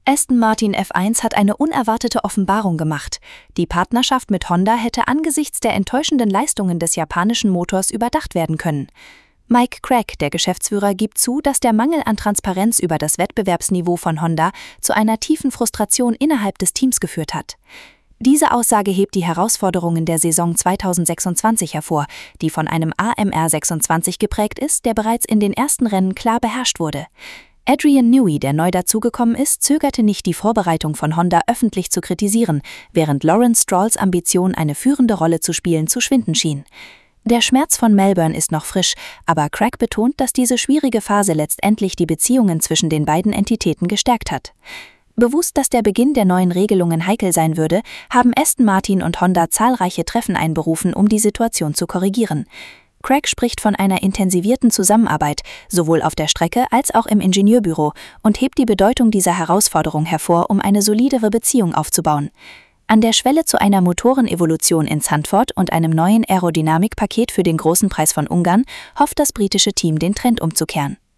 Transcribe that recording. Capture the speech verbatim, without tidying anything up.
Aston Martin F eins hat eine unerwartete Offenbarung gemacht. Die Partnerschaft mit Honda hätte angesichts der enttäuschenden Leistungen des japanischen Motors überdacht werden können. Mike Crack, der Geschäftsführer, gibt zu, dass der Mangel an Transparenz über das Wettbewerbsniveau von Honda zu einer tiefen Frustration innerhalb des Teams geführt hat. Diese Aussage hebt die Herausforderungen der Saison zweitausendsechsundzwanzig hervor, die von einem A M R sechsundzwanzig geprägt ist, der bereits in den ersten Rennen klar beherrscht wurde. Adrian Newey, der neu dazugekommen ist, zögerte nicht, die Vorbereitung von Honda öffentlich zu kritisieren, während Lawrence Strolls Ambition, eine führende Rolle zu spielen, zu schwinden schien. Der Schmerz von Melbourne ist noch frisch, aber Crack betont, dass diese schwierige Phase letztendlich die Beziehungen zwischen den beiden Entitäten gestärkt hat. Bewusst, dass der Beginn der neuen Regelungen heikel sein würde, haben Aston Martin und Honda zahlreiche Treffen einberufen, um die Situation zu korrigieren. Crack spricht von einer intensivierten Zusammenarbeit, sowohl auf der Strecke als auch im Ingenieurbüro, und hebt die Bedeutung dieser Herausforderung hervor, um eine solidere Beziehung aufzubauen. An der Schwelle zu einer Motorenevolution in Zandvoort und einem neuen Aerodynamikpaket für den Großen Preis von Ungarn hofft das britische Team, den Trend umzukehren.